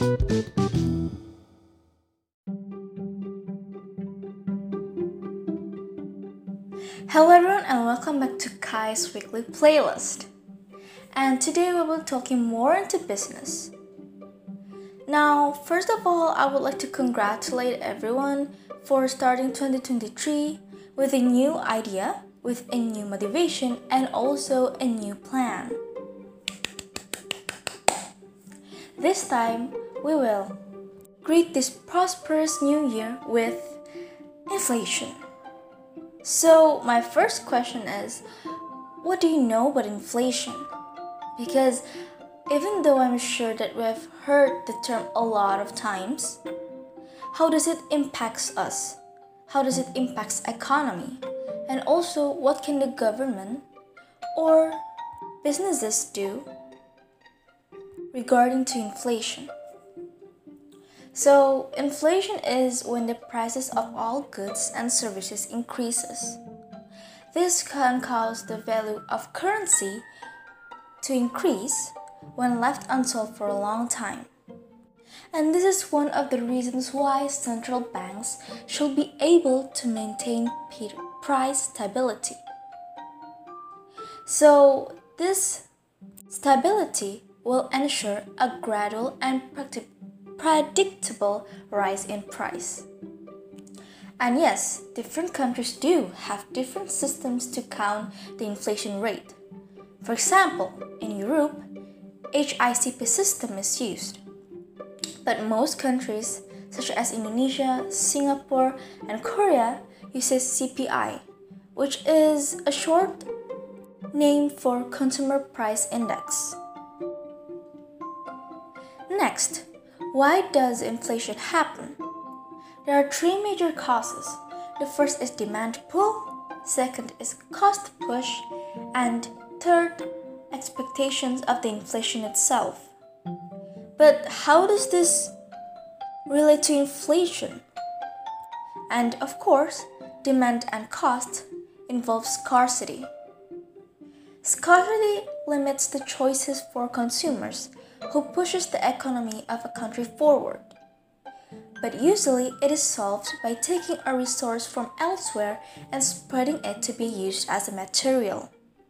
Hello everyone and welcome back to Kai's Weekly Playlist. And today we will be talking more into business. Now, first of all, I would like to congratulate everyone for starting 2023 with a new idea, with a new motivation, and also a new plan. This time, we will greet this prosperous new year with inflation. So, my first question is, what do you know about inflation? Because even though I'm sure that we have heard the term a lot of times, how does it impact us? How does it impact economy? And also, what can the government or businesses do regarding to inflation? So, inflation is when the prices of all goods and services increases. This can cause the value of currency to increase when left unsolved for a long time. And this is one of the reasons why central banks should be able to maintain price stability. So, this stability will ensure a gradual and predictable rise in price. And yes, different countries do have different systems to count the inflation rate. For example, in Europe, HICP system is used. But most countries, such as Indonesia, Singapore, and Korea, uses CPI, which is a short name for Consumer Price Index. Next, why does inflation happen? There are three major causes. The first is demand pull, second is cost push, and third, expectations of the inflation itself. But how does this relate to inflation? And of course, demand and cost involve scarcity. Scarcity limits the choices for consumers, who pushes the economy of a country forward. But usually it is solved by taking a resource from elsewhere and spreading it to be used as a material.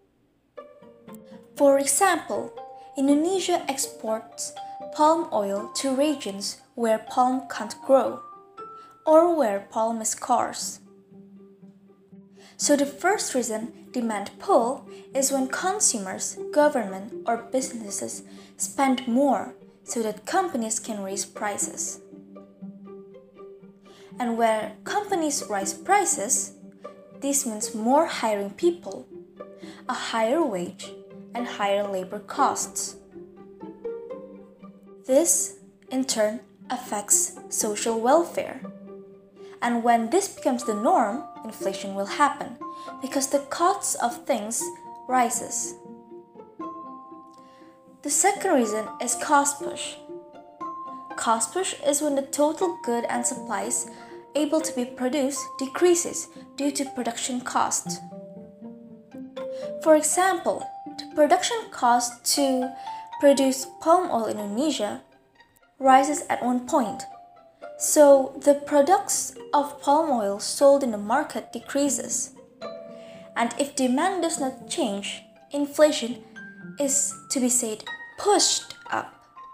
For example, Indonesia exports palm oil to regions where palm can't grow, or where palm is scarce. So the first reason, demand pull, is when consumers, government, or businesses spend more so that companies can raise prices. And where companies raise prices, this means more hiring people, a higher wage, and higher labor costs. This, in turn, affects social welfare. And when this becomes the norm, inflation will happen because the costs of things rises. The second reason is cost push. Cost push is when the total good and supplies able to be produced decreases due to production cost. For example, the production cost to produce palm oil in Indonesia rises at one point. So the products of palm oil sold in the market decreases. And if demand does not change, inflation is, to be said, pushed up.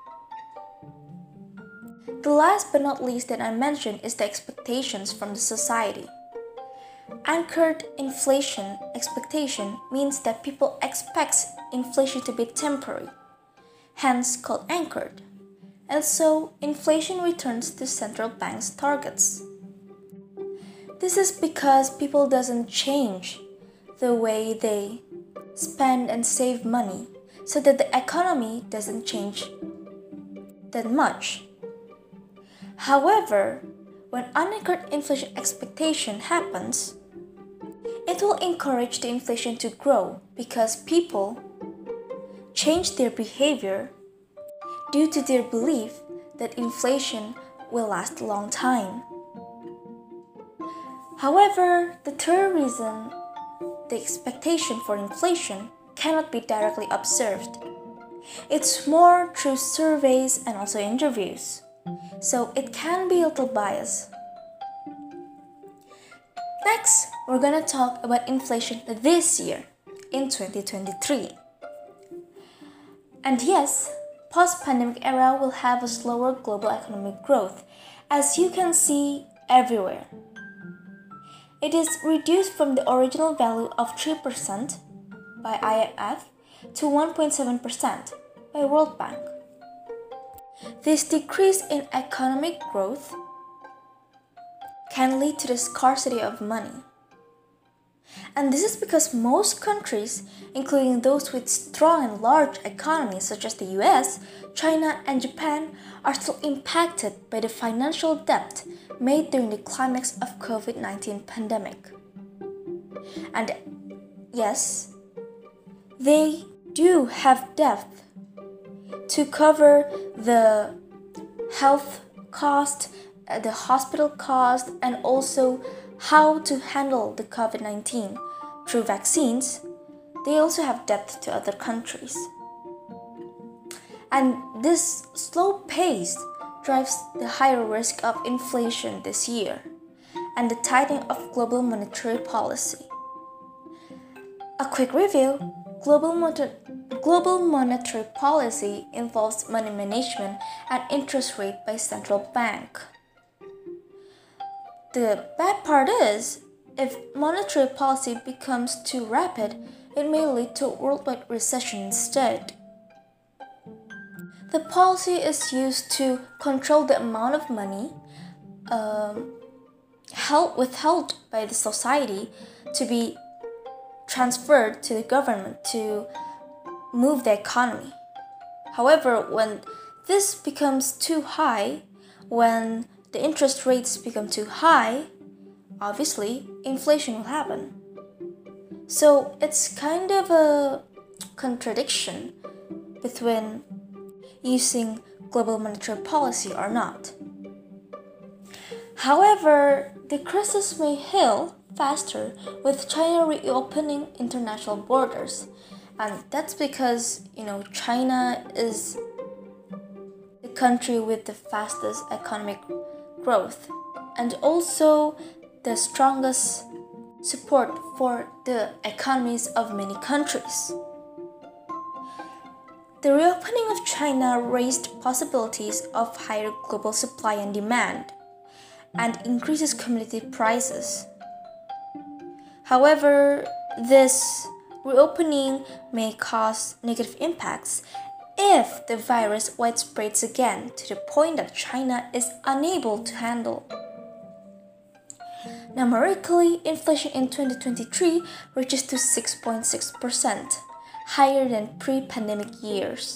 The last but not least that I mentioned is the expectations from the society. Anchored inflation expectation means that people expect inflation to be temporary, hence called anchored. And so, inflation returns to central banks' targets. This is because people doesn't change the way they spend and save money, so that the economy doesn't change that much. However, when unanchored inflation expectation happens, it will encourage the inflation to grow because people change their behavior due to their belief that inflation will last a long time. However, the third reason, the expectation for inflation, cannot be directly observed. It's more through surveys and also interviews, so it can be a little biased. Next, we're gonna talk about inflation this year, in 2023. And yes, post-pandemic era will have a slower global economic growth, as you can see everywhere. It is reduced from the original value of 3% by IMF to 1.7% by World Bank. This decrease in economic growth can lead to the scarcity of money. And this is because most countries, including those with strong and large economies such as the US, China, and Japan, are still impacted by the financial debt made during the climax of COVID-19 pandemic. And yes, they do have debt to cover the health cost, the hospital cost, and also how to handle the COVID-19 through vaccines. They also have debt to other countries. And this slow pace drives the higher risk of inflation this year and the tightening of global monetary policy. A quick review: global monetary policy involves money management and interest rate by central bank. The bad part is, if monetary policy becomes too rapid, it may lead to a worldwide recession instead. The policy is used to control the amount of money withheld by the society to be transferred to the government to move the economy. However, when this becomes too high, when the interest rates become too high, obviously inflation will happen. So it's kind of a contradiction between using global monetary policy or not. However, the crisis may heal faster with China reopening international borders, and that's because China is the country with the fastest economic growth and also the strongest support for the economies of many countries. The reopening of China raised possibilities of higher global supply and demand and increases commodity prices. However, this reopening may cause negative impacts if the virus widespreads again to the point that China is unable to handle. Numerically, inflation in 2023 reaches to 6.6%, higher than pre-pandemic years.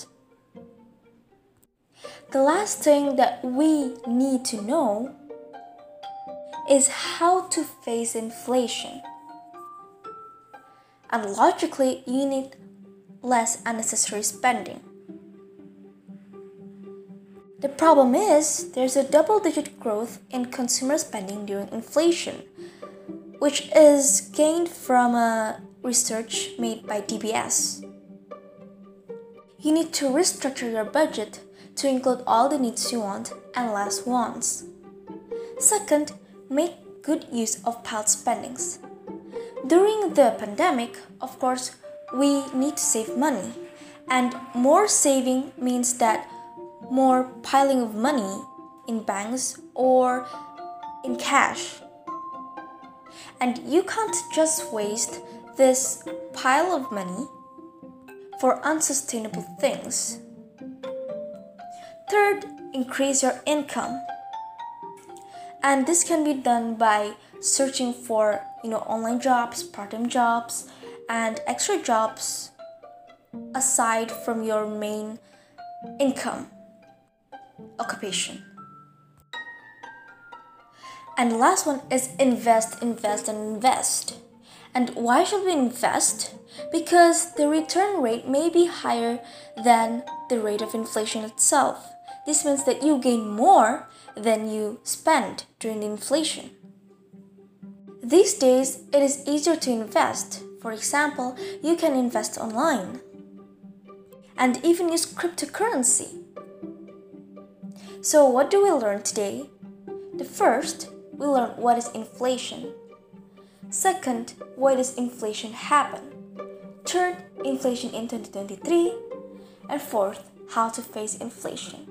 The last thing that we need to know is how to face inflation. And logically, you need less unnecessary spending. The problem is, there's a double-digit growth in consumer spending during inflation, which is gained from a research made by DBS. You need to restructure your budget to include all the needs you want and less wants. Second, make good use of piled spendings. During the pandemic, of course, we need to save money, and more saving means that more piling of money in banks or in cash. And you can't just waste this pile of money for unsustainable things. Third, increase your income. And this can be done by searching for online jobs, part-time jobs, and extra jobs aside from your main income occupation. And the last one is invest. And why should we invest? Because the return rate may be higher than the rate of inflation itself. This means that you gain more than you spend during the inflation. These days, it is easier to invest. For example, you can invest online. and even use cryptocurrency. So what do we learn today? The first, we learn what is inflation. Second, why does inflation happen? Third, inflation in 2023. And fourth, how to face inflation.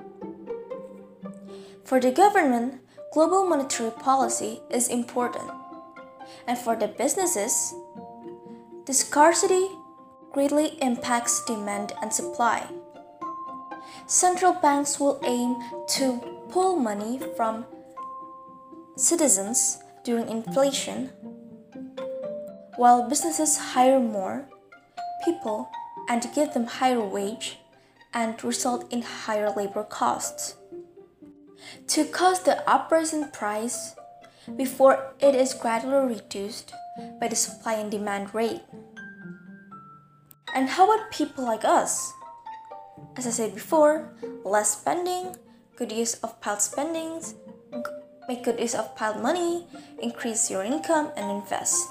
For the government, global monetary policy is important. And for the businesses, the scarcity greatly impacts demand and supply. Central banks will aim to pull money from citizens during inflation, while businesses hire more people and give them higher wage and result in higher labor costs. To cause the uprise in price before it is gradually reduced by the supply and demand rate. And how about people like us? As I said before, less spending, good use of piled spendings, make good use of piled money, increase your income and invest.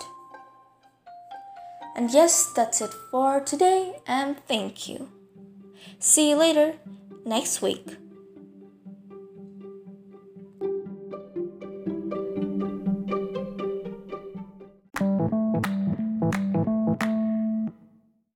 And yes, that's it for today and thank you. See you later next week.